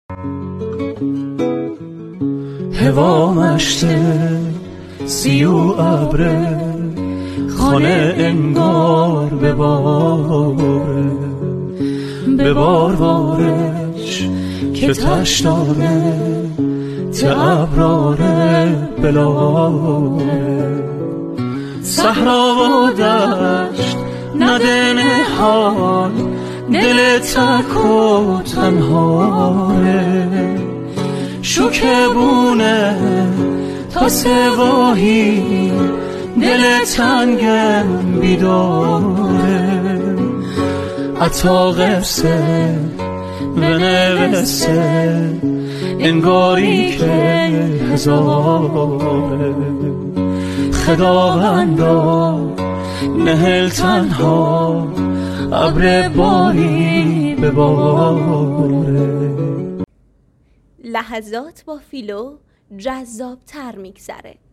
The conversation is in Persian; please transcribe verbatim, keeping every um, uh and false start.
هوا مشته سی و ابره، خانه انگار بباره، ببار بارش که تش داره، تعبراره بلاره. صحرا و دشت نده نهال، دل تک و تنهاره، شکبونه تا سواهی، دل تنگم بیداره. عطا قصه بنوسته انگاری که هزاره، خداوندا نهل تنها، ابر باری بباره. لحظات با فیلو جذاب تر میگذره.